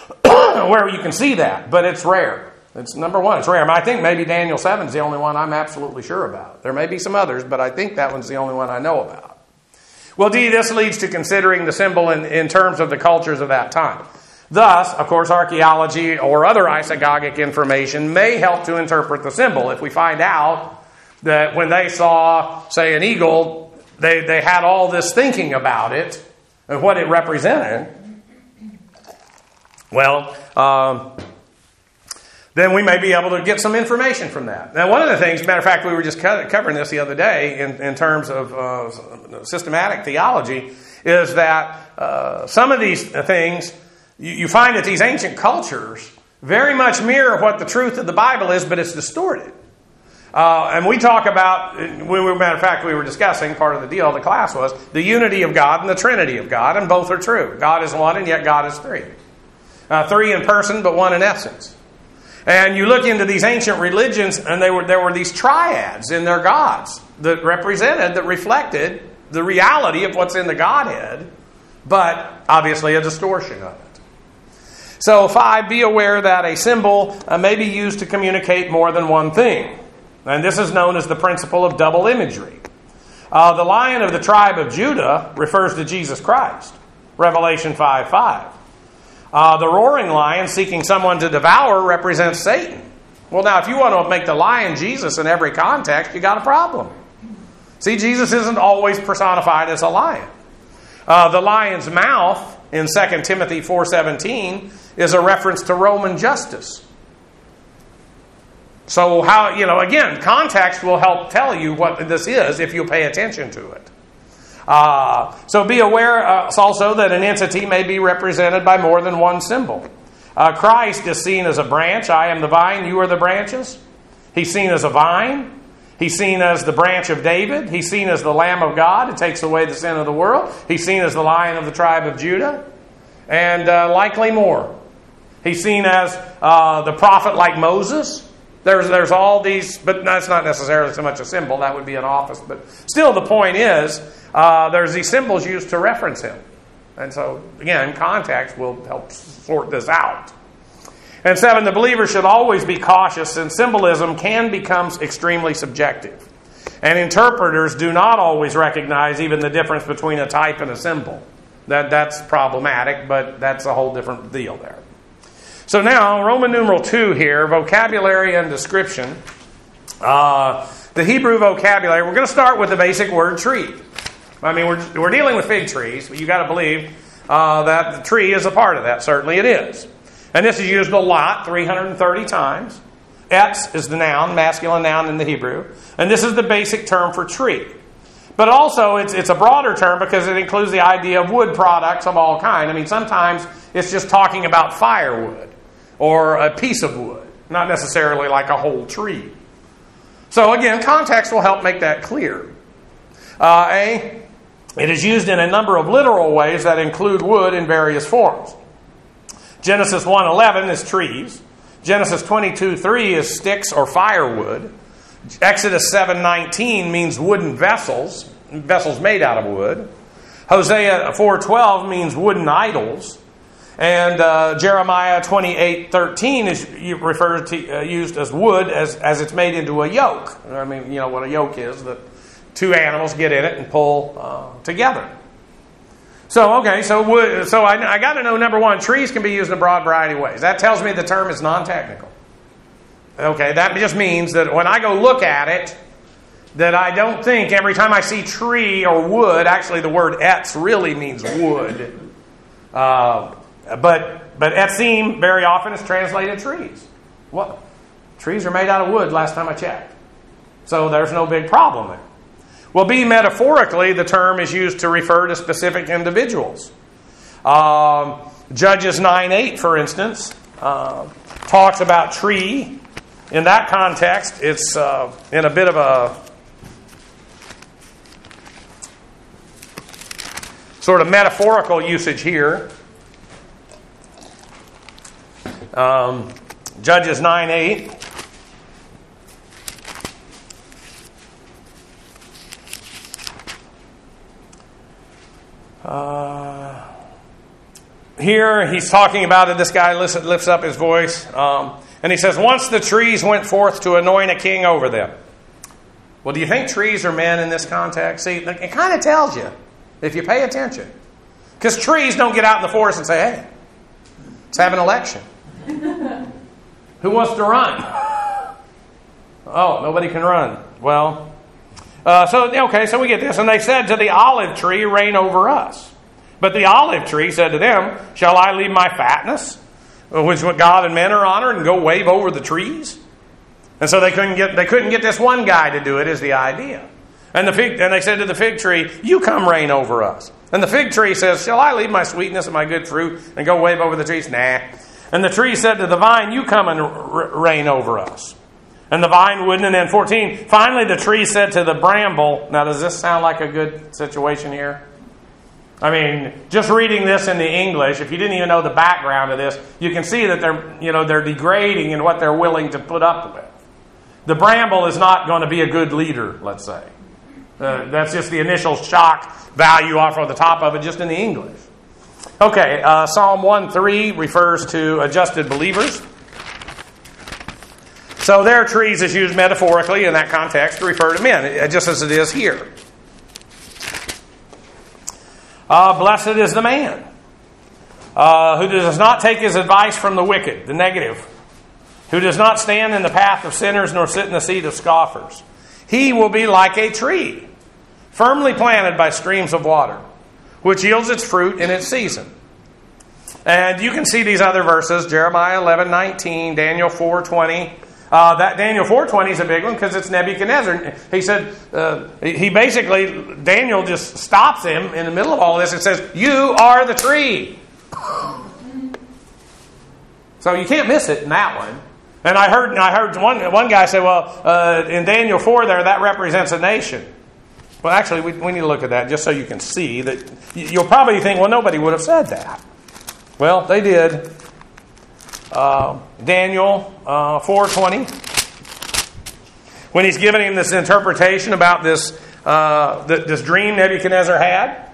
where you can see that, but it's rare. It's number one, it's rare. I think maybe Daniel 7 is the only one I'm absolutely sure about. There may be some others, but I think that one's the only one I know about. Well, D, this leads to considering the symbol in terms of the cultures of that time. Thus, of course, archaeology or other isagogic information may help to interpret the symbol. If we find out that when they saw, say, an eagle, they had all this thinking about it and what it represented, well, then we may be able to get some information from that. Now, one of the things, matter of fact, we were just covering this the other day in terms of systematic theology, is that some of these things, you find that these ancient cultures very much mirror what the truth of the Bible is, but it's distorted. And we talk about, matter of fact, we were discussing, part of the deal of the class was, the unity of God and the Trinity of God, and both are true. God is one, and yet God is three. Three in person, but one in essence. And you look into these ancient religions, and there were these triads in their gods that reflected the reality of what's in the Godhead, but obviously a distortion of it. So 5, be aware that a symbol may be used to communicate more than one thing. And this is known as the principle of double imagery. The Lion of the tribe of Judah refers to Jesus Christ. Revelation 5:5. The roaring lion seeking someone to devour represents Satan. Well, now, if you want to make the lion Jesus in every context, you got a problem. See, Jesus isn't always personified as a lion. The lion's mouth in 2 Timothy 4:17 is a reference to Roman justice. So again, context will help tell you what this is if you pay attention to it. So be aware also that an entity may be represented by more than one symbol. Christ is seen as a branch. I am the vine, you are the branches. He's seen as a vine. He's seen as the branch of David. He's seen as the Lamb of God who takes away the sin of the world. He's seen as the Lion of the tribe of Judah. And likely more. He's seen as the prophet like Moses. There's all these, but that's not necessarily so much a symbol. That would be an office. But still, the point is, there's these symbols used to reference him. And so, again, context will help sort this out. And 7, the believer should always be cautious, since symbolism can become extremely subjective. And interpreters do not always recognize even the difference between a type and a symbol. That's problematic, but that's a whole different deal there. So now, Roman numeral 2 here, vocabulary and description. The Hebrew vocabulary, we're going to start with the basic word tree. I mean, we're dealing with fig trees, but you've got to believe that the tree is a part of that. Certainly it is. And this is used a lot, 330 times. Etz is the noun, masculine noun in the Hebrew. And this is the basic term for tree. But also, it's a broader term because it includes the idea of wood products of all kinds. I mean, sometimes it's just talking about firewood or a piece of wood, not necessarily like a whole tree. So again, context will help make that clear. It is used in a number of literal ways that include wood in various forms. Genesis 1:11 is trees. Genesis 22:3 is sticks or firewood. Exodus 7:19 means wooden vessels made out of wood. Hosea 4:12 means wooden idols. And Jeremiah 28:13 is referred to used as wood as it's made into a yoke. I mean, you know what a yoke is, that two animals get in it and pull together. So, okay, so wood. So I got to know, number one, trees can be used in a broad variety of ways. That tells me the term is non-technical. Okay, that just means that when I go look at it, that I don't think every time I see tree or wood, actually the word etz really means wood. But etzim very often is translated trees. What? Trees are made out of wood last time I checked. So there's no big problem there. Well, B, metaphorically, the term is used to refer to specific individuals. Judges 9:8, for instance, talks about tree. In that context, it's in a bit of a sort of metaphorical usage here. Judges 9:8. here he's talking about it. This guy lifts up his voice. And he says, once the trees went forth to anoint a king over them. Well, do you think trees are men in this context? See, it kind of tells you if you pay attention. Because trees don't get out in the forest and say, hey, let's have an election. Who wants to run? Oh, nobody can run. Well, so we get this. And they said to the olive tree, reign over us. But the olive tree said to them, shall I leave my fatness, which what God and men are honored, and go wave over the trees? And so they couldn't get this one guy to do it, is the idea. And they said to the fig tree, you come reign over us. And the fig tree says, shall I leave my sweetness and my good fruit and go wave over the trees? Nah. And the tree said to the vine, you come and reign over us. And the vine wouldn't. And then 14, finally the tree said to the bramble, now does this sound like a good situation here? I mean, just reading this in the English, if you didn't even know the background of this, you can see that they're degrading in what they're willing to put up with. The bramble is not going to be a good leader, let's say. That's just the initial shock value off of the top of it, just in the English. Okay, Psalm 1:3 refers to adjusted believers. So their trees is used metaphorically in that context to refer to men, just as it is here. Blessed is the man who does not take his advice from the wicked, the negative, who does not stand in the path of sinners nor sit in the seat of scoffers. He will be like a tree, firmly planted by streams of water, which yields its fruit in its season. And you can see these other verses, Jeremiah 11:19, Daniel 4:20. That Daniel 4:20 is a big one because it's Nebuchadnezzar. He said, Daniel just stops him in the middle of all of this and says, you are the tree. So you can't miss it in that one. And I heard one guy say, well, in Daniel 4 there, that represents a nation. Well, actually, we need to look at that just so you can see that. You'll probably think, well, nobody would have said that. Well, they did. Daniel 4:20, when he's giving him this interpretation about this dream Nebuchadnezzar had.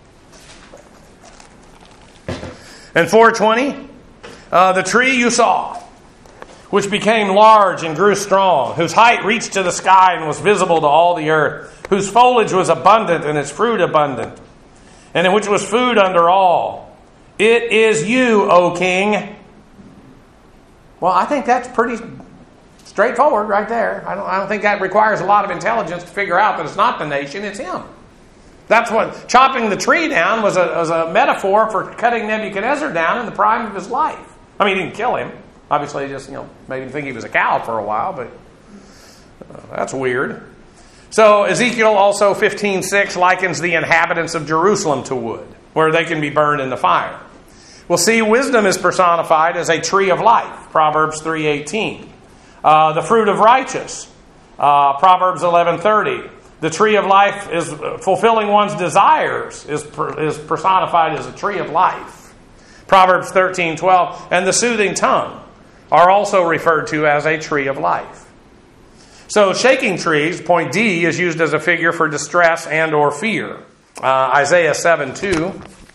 And 4:20, the tree you saw, which became large and grew strong, whose height reached to the sky and was visible to all the earth, whose foliage was abundant and its fruit abundant, and in which was food under all. It is you, O king. Well, I think that's pretty straightforward right there. I don't think that requires a lot of intelligence to figure out that it's not the nation, it's him. That's what chopping the tree down was a metaphor for cutting Nebuchadnezzar down in the prime of his life. I mean, he didn't kill him. Obviously, he just made him think he was a cow for a while, but that's weird. So Ezekiel also 15:6 likens the inhabitants of Jerusalem to wood, where they can be burned in the fire. We'll see wisdom is personified as a tree of life, Proverbs 3:18. The fruit of righteous, Proverbs 11:30. The tree of life is fulfilling one's desires is personified as a tree of life, Proverbs 13:12. And the soothing tongue are also referred to as a tree of life. So shaking trees, point D, is used as a figure for distress and or fear. Isaiah 7:2.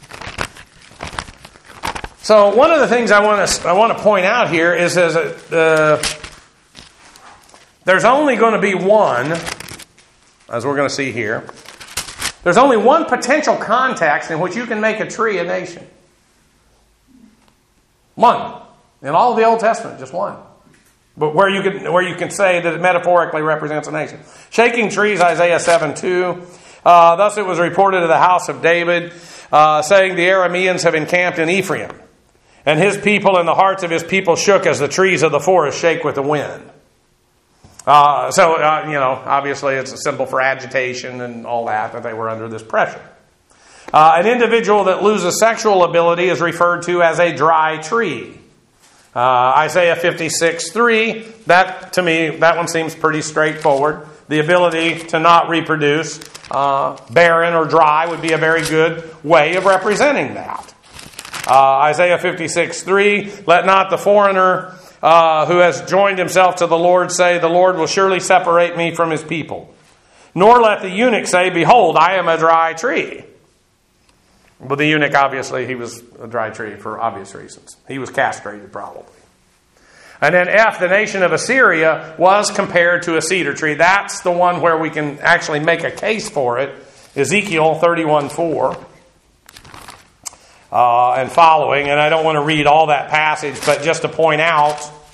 So one of the things I want to point out here is that there's only going to be one, as we're going to see here, there's only one potential context in which you can make a tree a nation. One. In all of the Old Testament, just one. But where you can say that it metaphorically represents a nation. Shaking trees, Isaiah 7:2. Thus it was reported to the house of David, saying, the Arameans have encamped in Ephraim, and his people and the hearts of his people shook as the trees of the forest shake with the wind. Obviously it's a symbol for agitation and all that they were under this pressure. An individual that loses sexual ability is referred to as a dry tree. Isaiah 56:3, that to me, that one seems pretty straightforward. The ability to not reproduce, barren or dry, would be a very good way of representing that. Isaiah 56:3, let not the foreigner who has joined himself to the Lord say, the Lord will surely separate me from his people. Nor let the eunuch say, behold, I am a dry tree. But the eunuch, obviously, he was a dry tree for obvious reasons. He was castrated, probably. And then F, the nation of Assyria, was compared to a cedar tree. That's the one where we can actually make a case for it. Ezekiel 31:4 and following. And I don't want to read all that passage, but just to point out,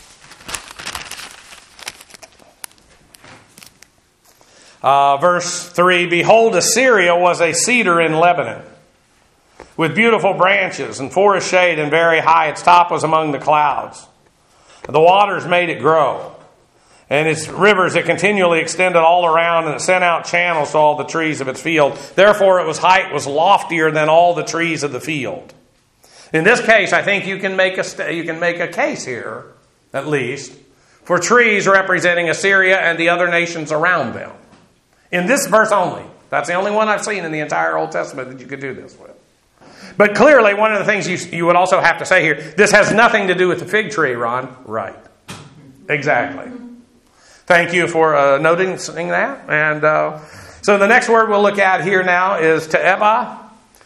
verse 3, behold, Assyria was a cedar in Lebanon, with beautiful branches and forest shade and very high. Its top was among the clouds. The waters made it grow. And its rivers it continually extended all around, and it sent out channels to all the trees of its field. Therefore its height was loftier than all the trees of the field. In this case, I think you can make a case here, at least, for trees representing Assyria and the other nations around them. In this verse only. That's the only one I've seen in the entire Old Testament that you could do this with. But clearly, one of the things you would also have to say here, this has nothing to do with the fig tree, Ron. Right. Exactly. Thank you for noticing that. And so the next word we'll look at here now is te'ebah.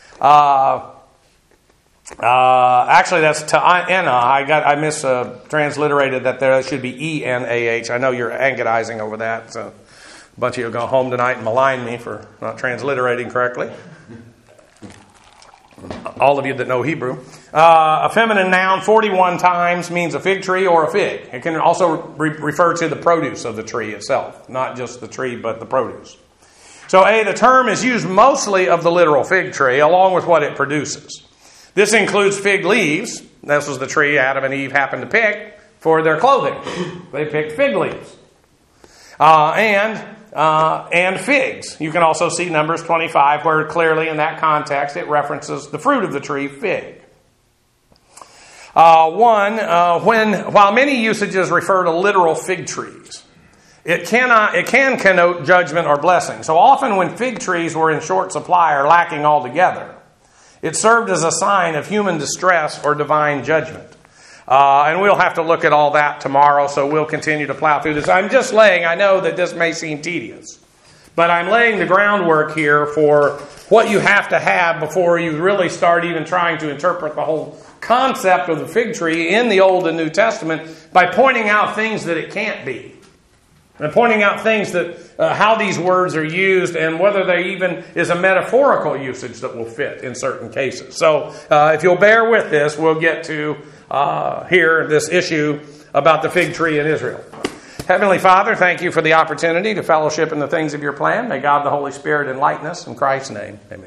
Actually, that's ta'ena. I mistransliterated that there should be E-N-A-H. I know you're agonizing over that. So a bunch of you will go home tonight and malign me for not transliterating correctly. All of you that know Hebrew. A feminine noun 41 times means a fig tree or a fig. It can also refer to the produce of the tree itself. Not just the tree, but the produce. So the term is used mostly of the literal fig tree, along with what it produces. This includes fig leaves. This was the tree Adam and Eve happened to pick for their clothing. They picked fig leaves. And figs. You can also see Numbers 25, where clearly in that context it references the fruit of the tree, fig. While many usages refer to literal fig trees, it can connote judgment or blessing. So often when fig trees were in short supply or lacking altogether, it served as a sign of human distress or divine judgment. And we'll have to look at all that tomorrow, so we'll continue to plow through this. I know that this may seem tedious, but I'm laying the groundwork here for what you have to have before you really start even trying to interpret the whole concept of the fig tree in the Old and New Testament by pointing out things that it can't be. And pointing out things that, how these words are used and whether there even is a metaphorical usage that will fit in certain cases. So if you'll bear with this, we'll get to here this issue about the fig tree in Israel. Heavenly Father, thank you for the opportunity to fellowship in the things of your plan. May God the Holy Spirit enlighten us. In Christ's name, amen.